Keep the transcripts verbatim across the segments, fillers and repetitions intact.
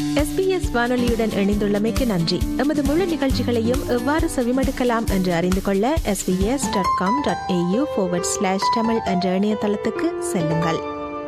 S B S வானொலியுடன் இணைந்துள்ளமைக்கு நன்றி. எமது முழு நிகழ்ச்சிகளையும் எவ்வாறு செவிமடுக்கலாம் என்று அறிந்து கொள்ள S B S dot com dot A U forward slash Tamil என்ற இணையதளத்துக்கு செல்லுங்கள்.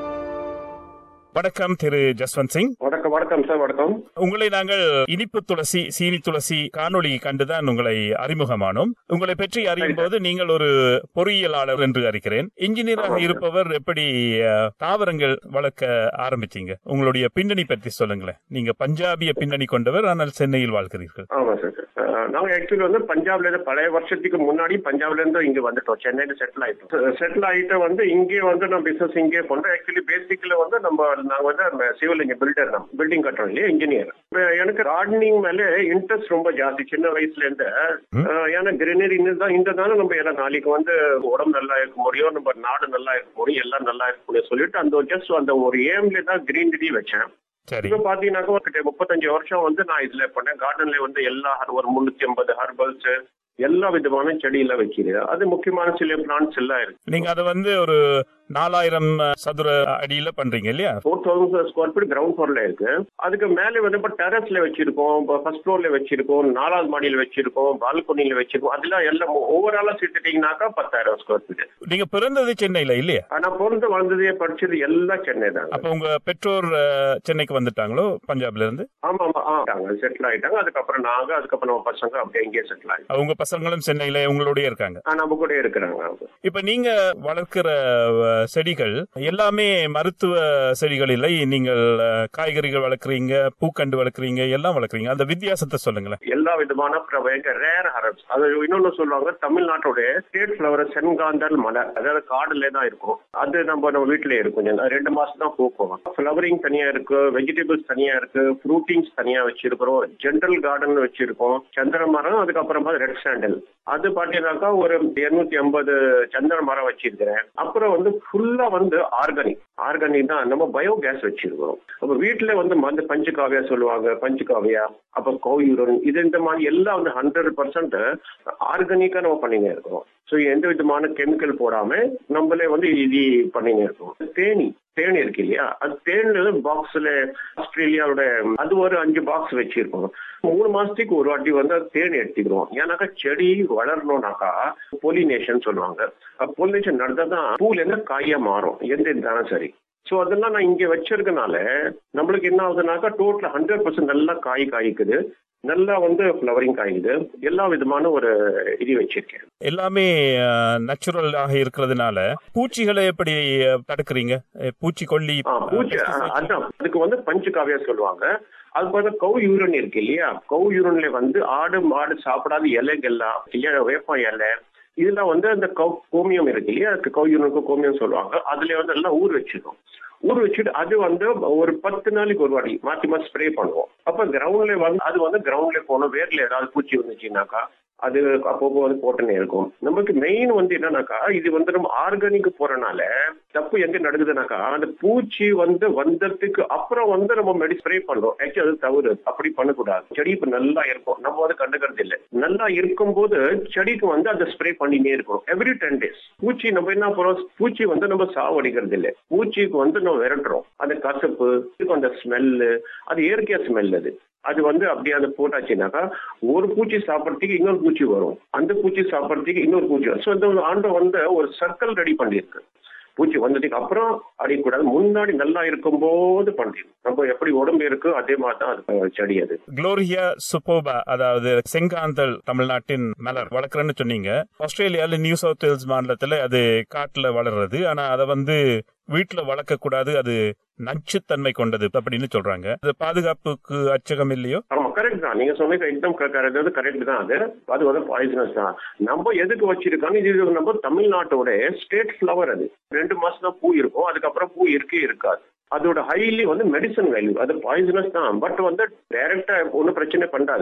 வணக்கம் திரு ஜஸ்வந்த் சிங். வணக்கம். வணக்கம் சார். வணக்கம். உங்களை நாங்கள் இனிப்பு துளசி சீனி துளசி காணொளி கண்டுதான் உங்களை அறிமுகமானோம். உங்களை பற்றி அறியும் போது நீங்கள் ஒரு பொறியியலாளர் என்று அறிகிறேன். இன்ஜினியராக இருப்பவர் எப்படி தாவரங்கள் வளர்க்க ஆரம்பிச்சீங்க? உங்களுடைய பின்னணி பற்றி சொல்லுங்களேன். நீங்க பஞ்சாபிய பின்னணி கொண்டவர், ஆனால் சென்னையில் வாழ்கிறீர்கள். ஆமா சார். நாங்க ஆக்சுவலி வந்து பஞ்சாப்ல இருந்து பழைய வருஷத்துக்கு முன்னாடி பஞ்சாப்ல இருந்து இங்க வந்துட்டோம். சென்னையில செட்டில் ஆயிட்டோம். செட்டில் ஆயிட்டு வந்து இங்கே வந்து நம்ம பிசினஸ் இங்கே பண்றோம். ஆக்சுவலி பேசிக்கல வந்து நம்ம நாங்க வந்து சிவில் பில்டர் தான், பில்டிங் கட்டுறோம் இல்லையா, இன்ஜினியர். எனக்கு கார்டனிங் மேல இன்ட்ரெஸ்ட் ரொம்ப ஜாஸ்தி சின்ன வயசுல இருந்து. ஏன்னா கிரீனரி தான் இந்த தானே நம்ம எல்லாம் நாளைக்கு வந்து உடம்பு நல்லா இருக்க முடியும், நம்ம நாடு நல்லா இருக்க முடியும், எல்லாம் நல்லா இருக்க முடியும் சொல்லிட்டு அந்த ஜஸ்ட் அந்த ஒரு ஏம்ல தான் கிரீனரி வச்சேன். இப்ப பாத்தீங்கன்னாக்கா முப்பத்தஞ்சு வருஷம் வந்து நான் இதுல பண்ணேன். கார்டன்ல வந்து எல்லா ஒரு முன்னூத்தி ஐம்பது ஹர்பல்ஸ் எல்லா விதமான செடியெல்லாம் வைக்கிறேன். அது முக்கியமான சில பிளான்ட்ஸ் எல்லாம் இருக்கு. நீங்க அதை வந்து ஒரு நாலாயிரம் சதுர அடியில பண்றீங்க இல்லையா? Four thousand square feet ground ஃப்ளோர்ல இருக்கு. அதுக்கு மேலே வந்து இப்ப டெரஸ்ல வச்சிருக்கோம், ஃபர்ஸ்ட் ஃப்ளோர்ல வச்சிருக்கோம், நாலாவது மாடியில வச்சிருக்கோம், பால்கனில வச்சிருக்கோம். அதெல்லாம் எல்லாம் ஓவராலா சேர்த்துட்டீங்கன்னாக்கா பத்தாயிரம் ஸ்கொயர் ஃபீட். நீங்க பிறந்தது சென்னையில இல்லையா? நான் பிறந்து வளர்ந்ததே படிச்சது எல்லாம் சென்னை தான். அப்ப உங்க பெற்றோர் சென்னைக்கு வந்துட்டாங்களோ பஞ்சாப்ல இருந்து? ஆமா ஆமா, செட்டில் ஆயிட்டாங்க. அதுக்கப்புறம் நாங்க அதுக்கப்புறம் நம்ம பசங்க அப்படியே இங்கே செட்டில் ஆயிட்டாங்க. அவங்க பசங்களும் சென்னையில உங்களோடய இருக்காங்க? நம்ம கூட இருக்கிறாங்க. இப்ப நீங்க வளர்க்கிற செடிகள் எல்லாமே மருத்துவ செடிகள் இல்லை, நீங்கள் காய்கறிகள் வளர்க்குறீங்க, பூக்கண்டு வளர்க்குறீங்க, எல்லாம் வளர்க்குறீங்க. அந்த வித்தியாசத்தை சொல்லுங்களேன். எல்லா விதமான ரேர் ஹெர்ப்ஸ். அது இன்னொன்னு சொல்லுவாங்க, தமிழ்நாட்டோட ஸ்டேட் ஃபிளவர் செங்காந்தல் மலர், அதாவது காடுல தான் இருக்கும். அது நம்ம நம்ம வீட்டுல இருக்கும். ரெண்டு மாசம் தான் பூக்கும். ஃபிளவரிங் தனியா இருக்கு, வெஜிடபிள்ஸ் தனியா இருக்கு, ஃப்ரூட்டிங்ஸ் தனியா வச்சிருக்கிறோம், ஜென்ரல் கார்டன் வச்சிருக்கோம், சந்திர மரம், அதுக்கப்புறமா ரெட் சாண்டல். அது பாத்தீங்கன்னாக்கா ஒரு இருநூத்தி ஐம்பது சந்திர மரம் வச்சிருக்கிறேன். அப்புறம் வந்து ஃபுல்லா வந்து ஆர்கானிக் ஆர்கானிக் தான் நம்ம பயோகேஸ் வச்சிருக்கிறோம். அப்ப வீட்டுல வந்து மருந்து பஞ்சு காவியா சொல்லுவாங்க, பஞ்சு காவியா, அப்ப கோயூரன், இது இந்த மாதிரி எல்லாம் வந்து ஹண்ட்ரட் பர்சன்ட் ஆர்கானிக்கா நம்ம பண்ணிங்க இருக்கிறோம். ஸோ எந்த விதமான கெமிக்கல் போடாம நம்மளே வந்து இது பண்ணிங்க இருக்கோம். தேனி தேனி இருக்கு இல்லையா, அது தேனில பாக்ஸ்ல ஆஸ்திரேலியாவோட அது ஒரு அஞ்சு பாக்ஸ் வச்சிருக்கோம். மூணு மாசத்துக்கு ஒரு வாட்டி வந்து தேனி எடுத்துக்கிறோம். ஏன்னாக்கா செடி வளரணும்னாக்கா பொலினேஷன் சொல்லுவாங்க. பொலினேஷன் நடந்தாதான் பூல இருந்து காயா மாறும், எந்த இருந்தாலும் சரி. ஸோ அதெல்லாம் நான் இங்க வச்சிருக்கனால நம்மளுக்கு என்ன ஆகுதுனாக்கா டோட்டல் ஹண்ட்ரட் பர்சன்ட் நல்லா காய் காய்க்குது, நல்லா வந்து ஃபிளவரிங் காய்க்குது. எல்லா விதமான ஒரு இது வச்சிருக்கேன். எல்லாமே நேச்சுரலாக இருக்கிறதுனால பூச்சிகளை எப்படி தடுக்கிறீங்க? பூச்சி கொல்லி பூச்சி அதான் அதுக்கு வந்து பஞ்சு காவியா சொல்லுவாங்க. அது பார்த்தா கவு யூரன் இருக்கு இல்லையா, கவு யூரன்ல வந்து ஆடு மாடு சாப்பிடாத இலைகள்லாம் இல்லையா, வேப்ப இலை, இதெல்லாம் வந்து அந்த கவு கோமியம் இருக்கு இல்லையா, அதுக்கு கவு யூரனுக்கு கோமியம் சொல்லுவாங்க. அதுல வந்து எல்லாம் ஊர் வச்சிருக்கோம். ஊர் வச்சுட்டு அது வந்து ஒரு பத்து நாளைக்கு ஒரு வாட்டி மாற்றி மாற்றி ஸ்ப்ரே பண்ணுவோம். அப்ப கிரவுண்ட்ல வந்து அது வந்து கிரவுண்ட்ல போனோம். வேர்ல ஏதாவது பூச்சி வந்துச்சுனாக்கா அது அப்பப்போ வந்து போட்டுனே இருக்கும். நமக்கு மெயின் வந்து என்னன்னாக்கா இது வந்து நம்ம ஆர்கானிக் போறனால தப்பு எங்க நடக்குதுனாக்கா அந்த பூச்சி வந்து வந்ததுக்கு அப்புறம் வந்து நம்ம மெடி ஸ்ப்ரே பண்றோம். ஆக்சுவலி அது தவறு, அப்படி பண்ணக்கூடாது. செடி இப்ப நல்லா இருக்கும், நம்ம வந்து கண்டுக்கிறது இல்லை. நல்லா இருக்கும் போது செடிக்கு வந்து அதை ஸ்ப்ரே பண்ணினே இருக்கணும் எவ்ரி டென் டேஸ். பூச்சி நம்ம என்ன போறோம், பூச்சி வந்து நம்ம சாவடிக்கிறது இல்லை, பூச்சிக்கு வந்து நம்ம விரட்டுறோம். அந்த கசப்பு, அந்த ஸ்மெல்லு, அது இயற்கையா ஸ்மெல். அது அது வந்து அப்படியே அதை போட்டாச்சுனாக்கா ஒரு பூச்சி சாப்பிட்றதுக்கு இன்னொரு பூச்சி வரும், அந்த பூச்சி சாப்பிட்றதுக்கு இன்னொரு பூச்சி வரும். ஸோ இந்த ஆண்டை வந்து ஒரு சர்க்கிள் ரெடி பண்ணியிருக்கு. பூச்சி வந்ததுக்கு அப்புறம் அடிக்கூடாது, முன்னாடி நல்லா இருக்கும் போது பண்ணிடும். நம்ம எப்படி உடம்பு இருக்கு அதே மாதிரி தான் அது செடி. அது குளோரியா சுப்போபா, அதாவது செங்காந்தல் தமிழ்நாட்டின் மலர் வளர்க்குறேன்னு சொன்னீங்க. ஆஸ்திரேலியால நியூ சவுத் வேல்ஸ் மாநிலத்துல அது காட்டுல வளர்றது, ஆனா அதை வந்து வீட்டுல வளர்க்க கூடாது, அது நச்சுத்தன்மை கொண்டது அப்படின்னு சொல்றாங்க. அது பாதுகாப்புக்கு அச்சகம் இல்லையோ? ஆமா, கரெக்ட் தான். நீங்க சொன்னது எக்தம் கரெக்ட் தான். அது அது வந்து பாய்சனஸ் தான். நம்ம எதுக்கு வச்சிருக்கோம், இது நம்ம தமிழ்நாட்டோட ஸ்டேட் ஃபிளவர். அது ரெண்டு மாசம் தான் பூ இருக்கும், அதுக்கப்புறம் பூ இருக்கே இருக்காது. அதோட ஹைலி வந்து மெடிசன் வேல்யூ. அது பாய்சனஸ் தான், பட் வந்து டைரக்டா ஒன்னும் பிரச்சனை பண்ணாது.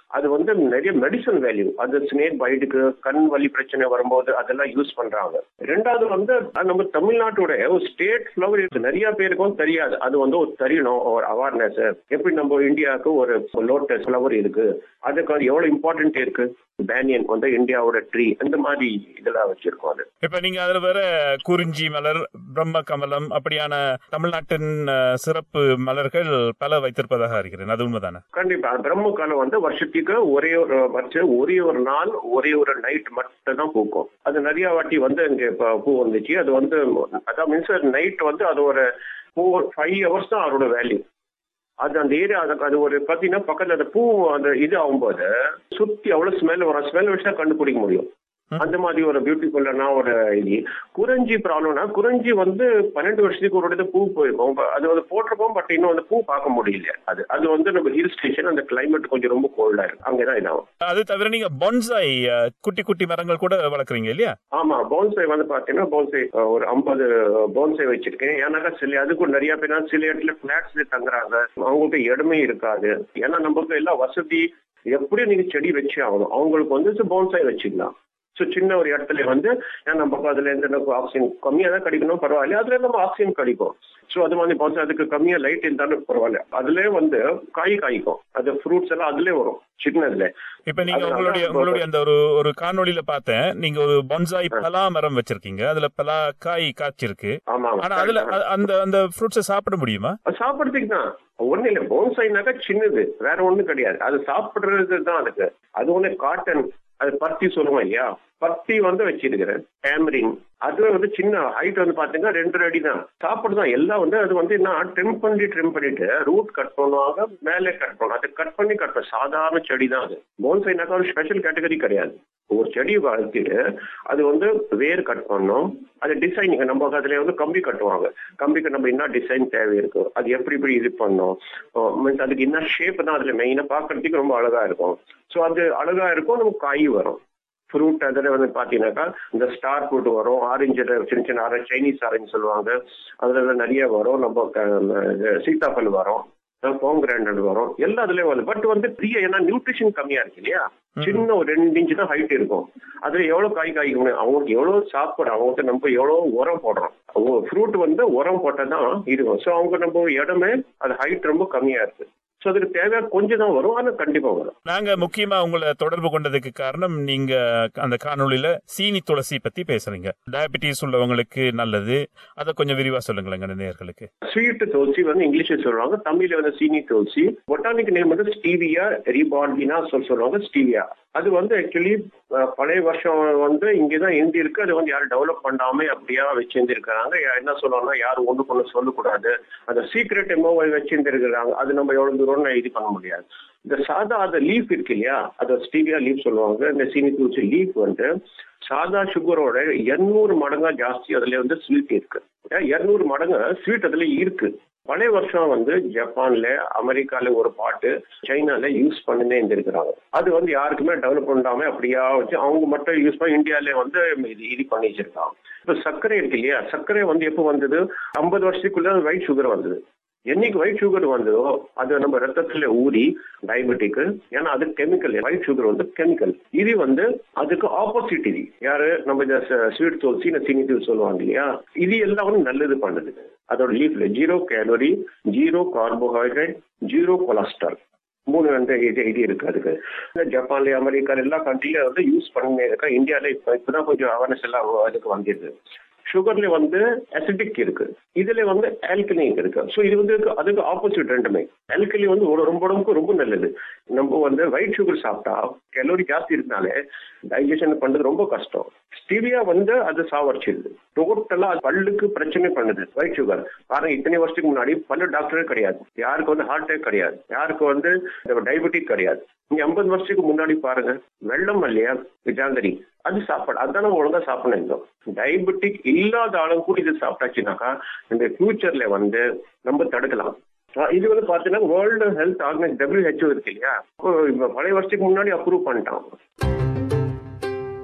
அது வந்து நிறைய மெடிசன் வேல்யூ. அது ஸ்னேக் பைட்டுக்கு, கண் வலி பிரச்சனை வரும்போது அதெல்லாம் யூஸ் பண்றாங்க. ரெண்டாவது வந்து நம்ம தமிழ்நாட்டோட ஒரு ஸ்டேட் ஃபிளவர் இருக்கு, நிறைய பேருக்கும் தெரியாது. அது வந்து ஒரு தெரியணும், ஒரு அவேர்னஸ். எப்படி நம்ம இந்தியாவுக்கு ஒரு லோட்டஸ் ஃபிளவர் இருக்கு, அதுக்கு எவ்வளவு இம்பார்ட்டன்ட் இருக்கு, பேனியன் வந்து இந்தியாவோட ட்ரீ, அந்த மாதிரி இதெல்லாம் வச்சிருக்கோம். அது இப்ப நீங்க அதுல வேற குறிஞ்சி மலர், பிரம்ம கமலம் அப்படியான தமிழ்நாட்டின் சிறப்பு மலர்கள் பல வைத்திருப்பதாக இருக்கிறேன். அது உண்மைதானே? கண்டிப்பா. பிரம்ம கமலம் வந்து வருஷத்துக்கு ஒரே ஒரு வருஷம் ஒரே ஒரு நாள் ஒரே ஒரு நைட் மட்டும் தான் பூக்கும். அது நிறைய வாட்டி வந்து இங்க பூ வந்துச்சு. அது வந்து அதான் மீன்ஸ் நைட் வந்து அது ஒரு ஃபோர் ஃபைவ் ஹவர்ஸ் தான் அதோட வேல்யூ. அது அந்த ஏரியா அது ஒரு பாத்தீங்கன்னா பக்கத்துல அந்த பூ அந்த இது ஆகும்போது சுத்தி அவ்வளவு ஸ்மெல் வரும். ஸ்மெல் வச்சா கண்டுபிடிக்க முடியும். அந்த மாதிரி ஒரு பியூட்டிஃபுல்லான ஒரு இது. குறிஞ்சி ப்ராப்ளம்னா குறிஞ்சி வந்து பன்னெண்டு வருஷத்துக்கு ஒரு இடத்துல பூ போயிருக்கும். அது வந்து போட்டிருக்கோம், பட் இன்னும் அந்த பூ பார்க்க முடியல. அது அது வந்து நம்ம ஹில் ஸ்டேஷன், அந்த கிளைமேட் கொஞ்சம் ரொம்ப கோல்டா இருக்கு, அங்கதான் இதாகும். அது தவிர நீங்க பான்சாய் குட்டி குட்டி மரங்கள் கூட வளர்க்குறீங்க இல்லையா? ஆமா, பான்சாய் வந்து பாத்தீங்கன்னா பான்சாய் ஒரு ஐம்பது பான்சாய் வச்சிருக்கேன். ஏன்னாக்கா சில அதுக்கும் நிறைய பேர் சில இடத்துல பிளாட்ஸ்ல தங்குறாங்க, அவங்களுக்கு இடமே இருக்காது. ஏன்னா நமக்கு எல்லாம் வசதி, எப்படியும் நீங்க செடி வச்சு ஆகணும். அவங்களுக்கு வந்து பான்சாய் வச்சுக்கலாம். ஸோ சின்ன ஒரு இடத்துல வந்து நமக்கு அதுல இருந்து நமக்கு ஆக்சிஜன் கம்மியாக தான் கிடைக்கணும், பரவாயில்ல. அதுல நம்ம ஆக்சிஜன் கிடைக்கும். ஸோ அது வந்து பான்சாய் அதுக்கு கம்மியா லைட் இருந்தாலும் பரவாயில்ல. அதுல வந்து காய் காய்க்கும், அது ஃப்ரூட்ஸ் எல்லாம் அதுல வரும் சின்னதுல. இப்ப நீங்க உங்களுடைய உங்களுடைய அந்த ஒரு ஒரு காணொலியில பார்த்தேன், நீங்க ஒரு பான்சாய் பலா மரம் வச்சிருக்கீங்க. அதுல பலா காய் காய்ச்சிருக்கு. ஆனா அதுல அந்த அந்த ஃப்ரூட்ஸை சாப்பிட முடியுமா? சாப்பிடுறதுக்கு தான் ஒண்ணு இல்ல. பான்சாய்னாக்கா சின்னது, வேற ஒண்ணும் கிடையாது. அது சாப்பிடுறது தான். அதுக்கு அது ஒண்ணு காட்டன், அது பருத்தி சொல்லுவோம் இல்லையா, பருத்தி வந்து வச்சிருக்கிறேன். டேமரின் அது வந்து சின்ன ஹைட் வந்து பாத்தீங்கன்னா ரெண்டு அடி தான். சாப்பிடுதான் எல்லாம் வந்து அது வந்து என்ன ட்ரிம் பண்ணி ட்ரிம் பண்ணிட்டு ரூட் கட் பண்ணுவாங்க, மேலே கட் பண்ணுவாங்க. அதை கட் பண்ணி கட் பண்ண சாதாரண செடி தான் அது. பான்சாய்னாக்கா ஒரு ஸ்பெஷல் கேட்டகரி கிடையாது. ஒரு செடி வளர்த்திட்டு அது வந்து வேர் கட் பண்ணணும். அது டிசைனிங் நம்ம அதுல வந்து கம்பி கட்டுவாங்க. கம்பிக்கு நம்ம என்ன டிசைன் தேவை இருக்கு, அது எப்படி இப்படி இது பண்ணணும், மீன்ஸ் அதுக்கு என்ன ஷேப் தான் அதுல மெயினா பாக்குறதுக்கு ரொம்ப அழகா இருக்கும். ஸோ அது அழகா இருக்கும், நமக்கு காய் வரும். ஃப்ரூட் அதில் வந்து பார்த்தீங்கன்னாக்கா இந்த ஸ்டார் ஃப்ரூட் வரும், ஆரஞ்சு சின்ன சின்ன ஆரஞ்சு, சைனீஸ் ஆரஞ்சு சொல்லுவாங்க, அதுல நிறைய வரும். நம்ம சீத்தாப்பல் வரும், போங்கிராண்டட் வரும், எல்லாம் அதுலயும் வரும். பட் வந்து பிரிய ஏன்னா நியூட்ரிஷன் கம்மியா இருக்கு இல்லையா, சின்ன ஒரு ரெண்டு இன்ச்சு தான் ஹைட் இருக்கும். அதுல எவ்வளவு காய் காய்க்கணும், அவங்களுக்கு எவ்வளவு சாப்பிடும், அவங்களுக்கு நம்ம எவ்வளவு உரம் போடுறோம். ஃப்ரூட் வந்து உரம் போட்டதான் இருக்கும். ஸோ அவங்க நம்ம இடமே அது ஹைட் ரொம்ப கம்மியா இருக்கு. ஸோ அதுக்கு தேவையா கொஞ்சம் தான் வரும், ஆனால் கண்டிப்பா வரும். நாங்க முக்கியமா உங்களை தொடர்பு கொண்டதுக்கு காரணம், நீங்க அந்த காணொலியில சீனி துளசி பத்தி பேசுறீங்க. டயபிட்டிஸ் உள்ளவங்களுக்கு நல்லது, அதை கொஞ்சம் விரிவா சொல்லுங்களேன் நேயர்களுக்கு. ஸ்வீட் துளசி வந்து இங்கிலீஷ்ல சொல்றாங்க, தமிழ்ல வந்து சீனி துளசி. பொட்டானிக் நேம் வந்து ஸ்டீவியா ரிபார்டினா சொல்லுவாங்க. ஸ்டீவியா அது வந்து ஆக்சுவலி பழைய வருஷம் வந்து இங்கதான் இந்தி இருக்கு. அது வந்து யாரும் டெவலப் பண்ணாம அப்படியா வச்சிருந்திருக்கிறாங்க. என்ன சொல்லுவாங்கன்னா யாரும் ஒண்ணுக்கு ஒண்ணு சொல்லக்கூடாது, அந்த சீக்ரெட் எம்மோ வச்சிருந்திருக்கிறாங்க. அது நம்ம எவ்வளவு தூரம் இது பண்ண முடியாது. இந்த சாதா அந்த லீஃப் இருக்கு இல்லையா, அதை ஸ்டீவியா லீஃப் சொல்லுவாங்க. இந்த சீனி துளசி லீஃப் வந்து சாதா சுகரோட இருநூறு மடங்கா ஜாஸ்தி அதுல வந்து ஸ்வீட் இருக்கு. இருநூறு மடங்கு ஸ்வீட் அதுல இருக்கு. பழைய வருஷம் வந்து ஜப்பான்ல, அமெரிக்கால ஒரு பாட்டு, சைனால யூஸ் பண்ணினே இருந்திருக்கிறாங்க. அது வந்து யாருக்குமே டெவலப் பண்ணாம அப்படியா வச்சு அவங்க மட்டும் யூஸ் பண்ணி இந்தியால வந்து இது இது பண்ணி வச்சிருக்காங்க. இப்ப சர்க்கரை இருக்கு இல்லையா, சர்க்கரை வந்து எப்போ வந்தது, ஐம்பது வருஷத்துக்குள்ள ஒயிட் சுகர் வந்தது. என்னைக்கு ஒயிட் சுகர் வந்ததோ அது நம்ம ரத்தத்துல ஊறி டயபெட்டிக், ஏன்னா அது கெமிக்கல். ஒயிட் சுகர் வந்து கெமிக்கல். இது வந்து அதுக்கு ஆப்போசிட். இது யாரு நம்ம இந்த ஸ்வீட் துளசி, இந்த சீனி துளசி சொல்லுவாங்க இல்லையா, இது எல்லாம் வந்து நல்லது பண்ணுது. அதோட லீஃப்ல zero calorie, zero carbohydrate, zero cholesterol, மூணு வந்து இது இது இருக்கு. அதுக்கு ஜப்பான்ல, அமெரிக்கால எல்லா கண்ட்ரில வந்து யூஸ் பண்ணி இருக்கா. இந்தியாவில இப்ப இப்பதான் கொஞ்சம் அவேர்னஸ் எல்லாம் அதுக்கு வந்துருக்கு. சுகர்ல வந்து அசிடிக் இருக்கு, இதுல வந்து ஆல்கலி இருக்கு. ஸோ இது வந்து அதுக்கு ஆப்போசிட் ரெண்டுமே. ஆல்கலி வந்து ரொம்ப உடம்புக்கு ரொம்ப நல்லது. நம்ம வந்து ஒயிட் சுகர் சாப்பிட்டா கலோரி ஜாஸ்தி இருந்தாலே டைஜஷன் பண்றது ரொம்ப கஷ்டம். ஸ்டீவியா வந்து அது சாவடிச்சிருது டோட்டலா. பல்லுக்கு பிரச்சனை பண்ணுது ஒயிட் சுகர். பாருங்க, இத்தனை வருஷத்துக்கு முன்னாடி பல்லு டாக்டரே கிடையாது, யாருக்கு வந்து ஹார்ட் அட்டாக் கிடையாது, யாருக்கு வந்து டயபெட்டிக் கிடையாது. நீங்க ஐம்பது வருஷத்துக்கு முன்னாடி பாருங்க, வெள்ளம் இல்லையா, ஜாங்கரி, அது சாப்பாடு, அதான் நம்ம ஒழுங்கா சாப்பிடணும். டயபெட்டிக் இல்லாத ஆளும் கூட இது சாப்பிட்டாச்சுனாக்கா இந்த ஃபியூச்சர்ல வந்து நம்ம தடுக்கலாம். இது வந்து பாத்தீங்கன்னா வேர்ல்டு ஹெல்த் ஆர்கனைசேஷன் டபிள்யூஹெச்ஓ இருக்கு இல்லையா, பழைய வருஷத்துக்கு முன்னாடி அப்ரூவ் பண்ணிட்டாங்க.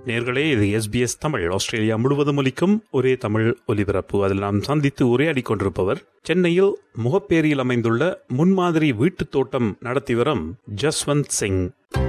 நேர்களே, இது எஸ்பிஎஸ் தமிழ், ஆஸ்திரேலியா முழுவதும் ஒலிக்கும் ஒரே தமிழ் ஒலிபரப்பு. அதில் நாம் சந்தித்து உரையாடி கொண்டிருப்பவர் சென்னையில் முகப்பேரியில் அமைந்துள்ள முன்மாதிரி வீட்டுத் தோட்டம் நடத்தி வரும் ஜஸ்வந்த் சிங்.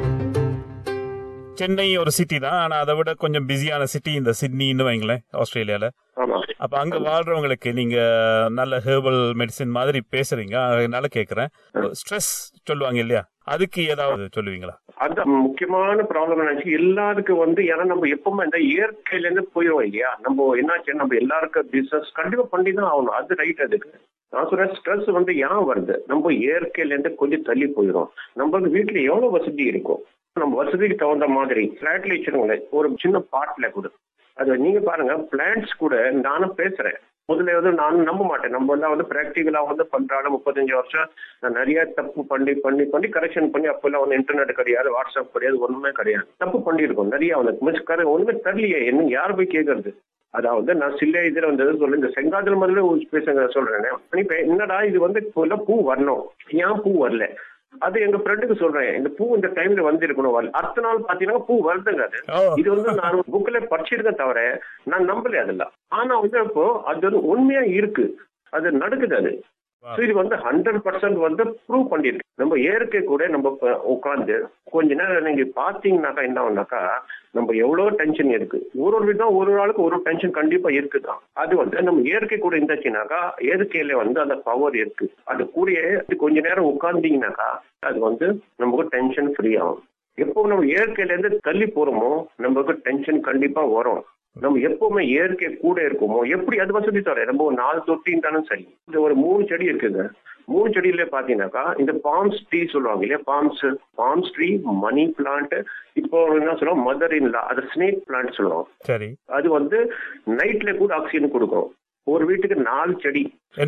சென்னை ஒரு சிட்டி தான், ஆனா அதை விட கொஞ்சம் பிஸியான சிட்டி இந்த சிட்னின்னு வைங்களேன், ஆஸ்திரேலியால. அப்ப அங்க வாழ்றவங்களுக்கு நீங்க நல்ல ஹெர்பல் மெடிசின் மாதிரி பேசுறீங்க, அதனால கேக்குறேன். ஸ்ட்ரெஸ் சொல்லுவாங்க இல்லையா, அதுக்கு ஏதாவது சொல்லுவீங்களா? அந்த முக்கியமான ப்ராப்ளம் நினைச்சு எல்லாருக்கும் வந்து, ஏன்னா நம்ம எப்பவுமே இந்த இயற்கையில இருந்து போயிடுவோம் இல்லையா. நம்ம என்னாச்சு, நம்ம எல்லாருக்கும் பிசினஸ் கண்டிப்பா பண்ணி தான் ஆகணும், அது ரைட். அதுக்கு நான் சொல்றேன், ஸ்ட்ரெஸ் வந்து ஏன் வருது, நம்ம இயற்கையில இருந்து கொஞ்சம் தள்ளி போயிடும். நம்ம வீட்டுல எவ்வளவு வசதி இருக்கும், நம்ம வசதிக்கு தகுந்த மாதிரி பிளாட்ல வச்சிருக்கோங்களேன், ஒரு சின்ன பாட்ல கூட. அது நீங்க பாருங்க, பிளான்ட்ஸ் கூட நானும் பேசுறேன். முதல்ல வந்து நானும் நம்ப மாட்டேன். நம்ம எல்லாம் வந்து பிராக்டிகலா வந்து பண்றாங்க. முப்பத்தஞ்சு வருஷம் நான் நிறைய தப்பு பண்ணி பண்ணி பண்ணி கரெக்ஷன் பண்ணி, அப்பெல்லாம் வந்து இன்டர்நெட் கிடையாது, வாட்ஸ்அப் கிடையாது, ஒண்ணுமே கிடையாது. தப்பு பண்ணிருக்கோம் நிறைய. வந்து ஒண்ணுமே தெரியலையே, என்ன யார் போய் கேட்கறது. அதாவது நான் சில இதுல வந்து சொல்ல, இந்த செங்காதல் முதல்ல பேசுங்க சொல்றேன். இப்ப என்னடா இது வந்து இப்போ பூ வரணும், ஏன் பூ வரல, அது எங்க ஃப்ரெண்டுக்கு சொல்றேன், இந்த பூ இந்த டைம்ல வந்து இருக்கணும். அடுத்த நாள் பாத்தீங்கன்னா பூ வருதுங்க. அது இது வந்து நான் புக்ல படிச்சிருக்கேன் தவிர நான் நம்பல அதெல்லாம். ஆனா வந்து இப்போ அது வந்து உண்மையா இருக்கு, அது நடக்குது. அது இது வந்து ஹண்ட்ரட் பர்சன்ட் வந்து ப்ரூவ் பண்ணிருக்கு. நம்ம இயற்கை கூட நம்ம உட்காந்து கொஞ்ச நேரம் நீங்க பாத்தீங்கன்னாக்கா என்ன ஆகுனாக்கா, நம்ம எவ்வளவு டென்ஷன் இருக்கு, ஒரு ஒரு விதம் ஒரு ஆளுக்கு ஒரு டென்ஷன் கண்டிப்பா இருக்குதான். அது வந்து நம்ம இயற்கை கூட இருந்துச்சுனாக்கா, இயற்கையில வந்து அந்த பவர் இருக்கு. அது கூடயே கொஞ்ச நேரம் உட்கார்ந்தீங்கன்னாக்கா அது வந்து நமக்கு டென்ஷன் ஃப்ரீ ஆகும். எப்போ நம்ம இயற்கையில இருந்து தள்ளி போறோமோ நமக்கு டென்ஷன் கண்டிப்பா வரும். நம்ம எப்பவுமே இயற்கை கூட இருக்குமோ எப்படி, அது வசதி தர நம்ம ஒரு நாலு தொட்டின்றாலும் சரி. இந்த ஒரு மூணு செடி இருக்குங்க, மூணு செடியில பாத்தீங்கன்னாக்கா இந்த பாம்ஸ் ட்ரீ சொல்லுவாங்க இல்லையா, palms palms tree, money plant, இப்போ என்ன சொல்லுவோம் மதர் இன் லா, அது ஸ்னேக் பிளான்ட் சொல்லுவோம். சரி, அது வந்து நைட்ல கூட ஆக்சிஜன் கொடுக்கும். ஒரு வீட்டுக்கு நாலு செடி.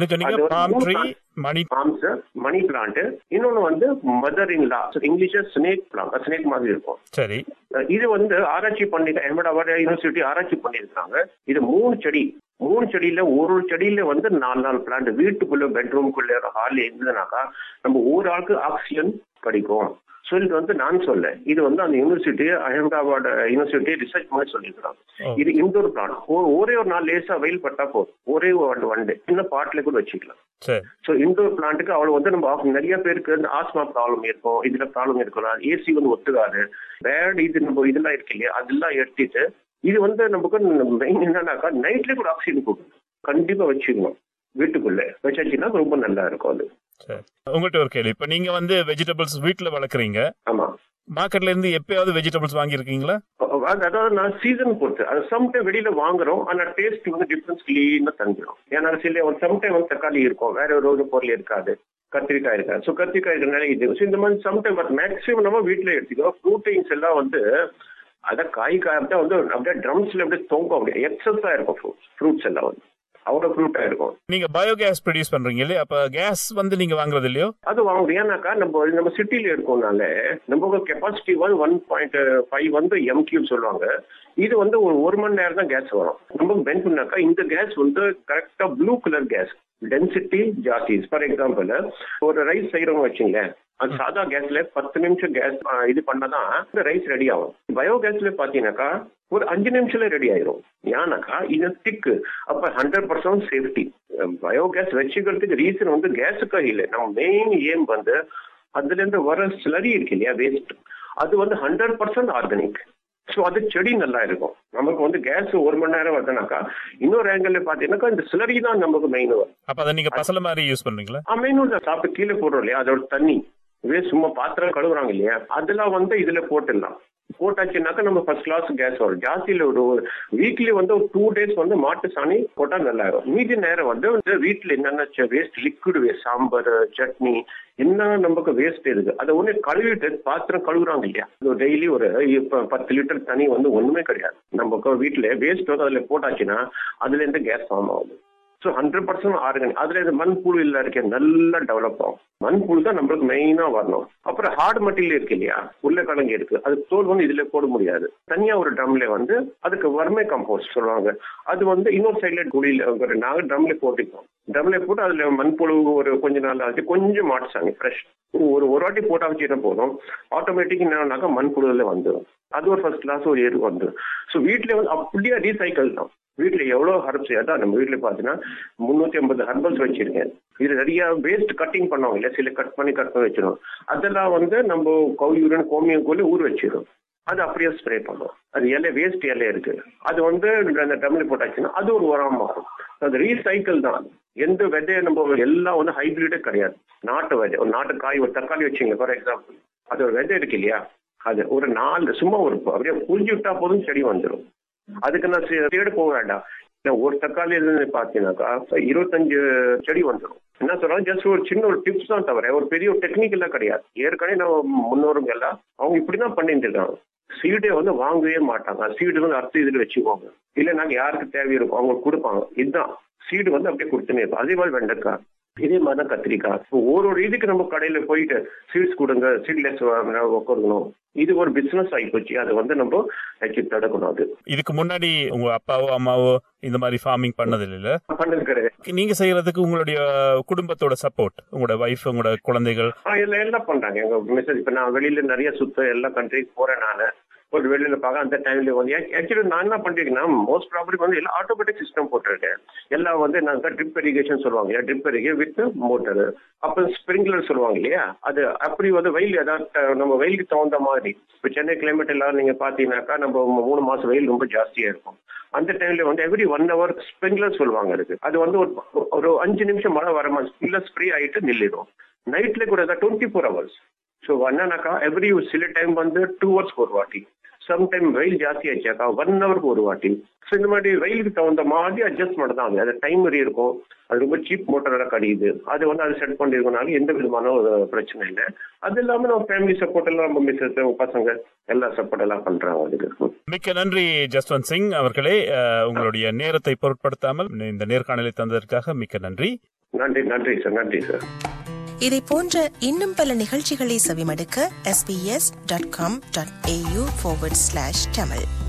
மணி பிளான்ட், இன்னொன்னு வந்து மதர் இன் லா, இங்கிலீஷ்ல ஸ்னேக் பிளான்ட், ஸ்னேக் மாதிரி இருக்கும். சரி, இது வந்து ஆராய்ச்சி பண்ணி அஹமதாபாத் யூனிவர்சிட்டி ஆராய்ச்சி பண்ணிருக்காங்க. இது மூணு செடி, மூணு செடியில ஒரு ஒரு வந்து நாலு நாலு பிளான்ட் வீட்டுக்குள்ள பெட்ரூம்குள்ள ஹால் இருந்ததுனாக்கா நம்ம ஒரு ஆளுக்கு ஆக்சிஜன் கிடைக்கும். ஸோ இது வந்து நான் சொல்ல, இது வந்து அந்த யூனிவர்சிட்டி அஹமதாபாத் யூனிவர்சிட்டி ரிசர்ச் பண்ணி சொல்லியிருக்காங்க. இது இன்டோர் பிளான்ட். ஒரே ஒரு நாள் லேசா வெயில் பட்டா போதும், ஒரே ஒரு ஒன் டே சின்ன பாட்டில கூட வச்சுக்கலாம். ஸோ இன்டோர் பிளான்ட்டுக்கு அவ்வளவு வந்து நம்ம நிறைய பேருக்கு ஆஸ்மா ப்ராப்ளம் இருக்கும், இதுல ப்ராப்ளம் இருக்கலாம், ஏசி வந்து ஒத்துக்காது, பேட் இது நம்ம இதெல்லாம் இருக்கு இல்லையா, அதெல்லாம் எடுத்துட்டு இது வந்து நமக்கு மெயின் என்னன்னாக்கா நைட்ல கூட ஆக்சிஜன் கொடுக்கும். கண்டிப்பா வச்சுக்கணும், வீட்டுக்குள்ள வச்சாச்சுன்னா ரொம்ப நல்லா இருக்கும். அது உங்கள்கிட்ட ஒரு கேள்வி, இப்ப நீங்க வந்து வெஜிடபிள்ஸ் வீட்டுல வளர்க்குறீங்க. ஆமா, மார்க்கெட்ல இருந்து எப்பயாவது வெஜிடபிள்ஸ் வாங்கி இருக்கீங்களா? அதாவது நான் சீசன் பொறுத்து, அது சம்டைம் வெளியில வாங்குறோம், ஆனா டேஸ்ட் வந்து டிஃபரன்ஸ் கிளீனா தந்துடும். ஏன்னா சில ஒரு சம்டைம் வந்து தக்காளி இருக்கும், வேற ஒரு பொருள் இருக்காது, கத்திரிக்காய் இருக்காது. ஸோ கத்திரிக்காய் இருக்கிறனால இது இந்த மாதிரி சம்டைம் மேக்ஸிமம் நம்ம வீட்டுல எடுத்துக்கோ. ஃப்ரூட்டிங்ஸ் எல்லாம் வந்து அதான் காய் காய்ச்சா வந்து அப்படியே ட்ரம்ஸ்ல அப்படியே தொங்க அப்படியே எக்ஸஸா இருக்கும் ஃப்ரூட்ஸ் எல்லாம் வந்து அவ்வளவு ஃப்ரூட்டா இருக்கும். நீங்க பயோகேஸ் ப்ரொடியூஸ் பண்றீங்க இல்லையா, அப்ப கேஸ் வந்து நீங்க வாங்குறது இல்லையோ? அது வாங்குறோம். ஏன்னாக்கா நம்ம நம்ம சிட்டில இருக்கோம்னால நம்ம கெப்பாசிட்டி வந்து ஒன் பாயிண்ட் ஃபைவ் வந்து எம்கியூ சொல்லுவாங்க. இது வந்து ஒரு ஒரு மணி நேரம் தான் கேஸ் வரும். நம்ம பென் பண்ணாக்கா இந்த கேஸ் வந்து கரெக்டா ப்ளூ கலர் கேஸ், டென்சிட்டி ஜாஸ்தி. ஃபார் எக்ஸாம்பிள் ஒரு ரைஸ் செய்யறவங்க வச்சுங்களேன், அது சாதா கேஸ்ல பத்து நிமிஷம் கேஸ் இது பண்ணாதான் இந்த ரைஸ் ரெடி ஆகும். பயோகேஸ்ல பாத்தீங்கன்னாக்கா ஒரு அஞ்சு நிமிஷத்துல ரெடி ஆயிரும். ஏன்னாக்கா இது திக்கு, அப்ப ஹண்ட்ரட் பர்சன்ட் சேஃப்டி. பயோகேஸ் வச்சுக்கிறதுக்கு ரீசன் வந்து கேஸுக்காக இல்லை, நம்ம மெயின் ஏம் வந்து அதுல இருந்து வர ஸ்லரி இருக்கு இல்லையா, வேஸ்ட், அது வந்து ஹண்ட்ரட் பர்சன்ட் ஆர்கானிக். ஸோ அது செடி நல்லா இருக்கும். நமக்கு வந்து கேஸ் ஒரு மணி நேரம் வருதுனாக்கா இன்னொரு ஆங்கிள் பாத்தீங்கன்னாக்கா இந்த சிலரி தான் நமக்கு மெயின் வரும். அப்ப அதை நீங்க பசல மாதிரி யூஸ் பண்றீங்களா? மெயின் சாப்பிட்டு கீழே போடுறோம் இல்லையா, அதோட தண்ணி சும்மா பாத்திரம் கழுவுறாங்க இல்லையா, அதெல்லாம் வந்து இதுல போட்டுடலாம். போட்டாச்சுனாக்கா நம்ம ஃபர்ஸ்ட் கிளாஸ் கேஸ் வரும். ஜாஸ்தியில ஒரு வீக்லி வந்து ஒரு டூ டேஸ் வந்து மாட்டு சாணி போட்டா நல்லா இருக்கும். மீதி நேரம் வந்து வீட்டுல என்னென்ன waste, liquid waste, sambar, chutney, என்ன நமக்கு வேஸ்ட் இருக்கு அதை ஒண்ணு கழுவிட்டு பாத்திரம் கழுவுறாங்க இல்லையா, டெய்லி ஒரு பத்து லிட்டர் தண்ணி வந்து ஒண்ணுமே கிடையாது. நம்ம வீட்டுல வேஸ்ட் வந்து அதுல போட்டாச்சுன்னா அதுல இருந்து கேஸ் ஃபார்ம் ஆகுது. So hundred percent organic. அதுல இந்த மண்புழு இல்ல இருக்க நல்லா டெவலப் ஆகும். மண்புழு தான் நம்மளுக்கு மெயினா வரணும். அப்புறம் ஹார்ட் மெட்டீரியல் இருக்கு இல்லையா, உருளைக்கிழங்கு இருக்கு, அது தோல் வந்து இதுல போட முடியாது. தனியா ஒரு ட்ரம்ல வந்து அதுக்கு வர்மே கம்போஸ்ட் சொல்லுவாங்க, அது வந்து இன்னொரு சைட்ல குழியில நாங்க ட்ரம்ல போட்டுக்கோம். ட்ரம்ல போட்டு அதுல மண்புழு ஒரு கொஞ்ச நாள் ஆச்சு கொஞ்சம் மாட்டுச்சாங்க ஃப்ரெஷ். ஒரு ஒரு வாட்டி போட்டா வச்சுட்டா போதும், ஆட்டோமேட்டிக் என்னன்னாக்கா மண்புழுல வந்துடும். அது ஒரு ஃபர்ஸ்ட் கிளாஸ் ஒரு ஏறு வந்துடும். ஸோ வீட்டுல வந்து அப்படியே ரீசைக்கிள் தான். வீட்டுல எவ்வளவு ஹர்ப்ஸ், அதான் நம்ம வீட்டுல பாத்தீங்கன்னா முன்னூத்தி ஐம்பது ஹர்பல்ஸ் வச்சிருக்கேன். இது நிறைய வேஸ்ட் கட்டிங் பண்ணுவாங்க இல்ல, சில கட் பண்ணி கட் பண்ணி வச்சிடும். அதெல்லாம் வந்து நம்ம கவுயூரன் கோமியம் கோலி ஊற வச்சிடும், அது அப்படியே ஸ்ப்ரே பண்ணும். அது இலை வேஸ்ட் இலை இருக்கு, அது வந்து அந்த டம்ளி போட்டாச்சுன்னா அது ஒரு உரம் மாறும். அது ரீசைக்கிள் தான். எந்த விதையை நம்ம எல்லாம் வந்து ஹைபிரிடே கிடையாது. நாட்டு விதை, ஒரு நாட்டு காய், ஒரு தக்காளி வச்சுங்க ஃபார் எக்ஸாம்பிள், அது ஒரு விதை இருக்கு இல்லையா, அது ஒரு நாலு சும்மா ஒரு அப்படியே புரிஞ்சு விட்டா போதும் செடி வந்துடும். அதுக்கு நான் தேடி போக வேண்டாம். ஒரு தக்காளி பாத்தீங்கன்னாக்கா இருபத்தஞ்சு செடி வந்துடும். என்ன சொல்றாங்க, ஜஸ்ட் ஒரு சின்ன ஒரு டிப்ஸ் தான் தவிர ஒரு பெரிய ஒரு டெக்னிக் எல்லாம் கிடையாது. ஏற்கனவே நம்ம முன்னோருங்க எல்லாம் அவங்க இப்படிதான் பண்ணிட்டு இருக்காங்க. சீடே வந்து வாங்கவே மாட்டாங்க. சீடு வந்து அடுத்த இதுல வச்சுக்கோங்க, இல்ல நாங்க யாருக்கு தேவை இருக்கும் அவங்களுக்கு கொடுப்பாங்க. இதுதான் சீடு வந்து அப்படியே கொடுத்துனே இருக்கும். அதே மாதிரி வெண்டைக்காய், இதே மாதிரிதான் கத்திரிக்காய். ஒரு ஒரு இதுக்கு நம்ம கடையில போயிட்டு சீட்ஸ் கொடுங்க, சீட்லெஸ் கொடுக்கணும். இது ஒரு பிசினஸ் ஆகிப்போச்சு. அதை வந்து நம்ம தடுக்கணும். அது இதுக்கு முன்னாடி உங்க அப்பாவோ அம்மாவோ இந்த மாதிரி ஃபார்மிங் பண்ணது இல்ல? பண்ணது கிடையாது. நீங்க செய்யறதுக்கு உங்களுடைய குடும்பத்தோட சப்போர்ட், உங்களோட வைஃப், உங்களோட குழந்தைகள் எல்லாம் எல்லாம் பண்றாங்க. எங்க மெசேஜ் இப்ப நான் வெளியில நிறைய சுத்த எல்லா கண்ட்ரிக்கு போறேன். நானு ஒரு வெளியில பார்க்க அந்த டைம்ல வந்து ஆக்சுவலி நான் என்ன பண்றீங்கன்னா மோஸ்ட் ப்ராபப்லி வந்து எல்லாம் ஆட்டோமேட்டிக் சிஸ்டம் போட்டிருக்கேன். எல்லாம் வந்து நாங்க ட்ரிப் இரிகேஷன் சொல்லுவாங்க, ட்ரிப் இரிகேஷன் வித் மோட்டர், அப்புறம் ஸ்ப்ரிங்க்லர் சொல்லுவாங்க இல்லையா, அது அப்படி வந்து வெயில் ஏதாவது நம்ம வெயிலுக்கு தகுந்த மாதிரி. இப்போ சென்னை கிளைமேட் எல்லாம் நீங்க பாத்தீங்கன்னாக்கா நம்ம மூணு மாசம் வெயில் ரொம்ப ஜாஸ்தியா இருக்கும். அந்த டைம்ல வந்து எவ்ரி ஒன் ஹவர் ஸ்ப்ரிங்க்லர் சொல்லுவாங்க இருக்கு. அது வந்து ஒரு அஞ்சு நிமிஷம் மழை வர மாதிரி இல்ல ஸ்ப்ரே ஆயிட்டு நில்லிடும். நைட்ல கூட டுவெண்ட்டி ஃபோர் ஹவர்ஸ். ஸோ என்னன்னாக்கா எவ்ரி சில டைம் வந்து டூ ஹவர்ஸ்க்கு ஒரு வாட்டி, சம்டைம் வெயில் ஜாஸ்தி ஆச்சாக்கா ஒன் ஹவருக்கு ஒரு வாட்டி. ஸோ இந்த மாதிரி வெயிலுக்கு தகுந்த மாதிரி அட்ஜஸ்ட்மெண்ட் தான். அது டைம் வரி இருக்கும். அது ரொம்ப சீப் மோட்டரோட கிடையுது. அது வந்து அது செட் பண்ணிருக்கனால எந்த விதமான ஒரு பிரச்சனை இல்லை. அது இல்லாம நம்ம ஃபேமிலி சப்போர்ட் எல்லாம் நம்ம மிஸ்ஸஸ் பசங்க எல்லா சப்போர்ட் எல்லாம் பண்றாங்க. அதுக்கு மிக்க நன்றி ஜஸ்வந்த் சிங் அவர்களே. உங்களுடைய நேரத்தை பொருட்படுத்தாமல் இந்த நேர்காணலை தந்ததற்காக மிக்க நன்றி. நன்றி நன்றி சார். நன்றி சார். இதை போன்ற இன்னும் பல நிகழ்ச்சிகளை செவிமடுக்க S B S dot com dot A U forward slash Tamil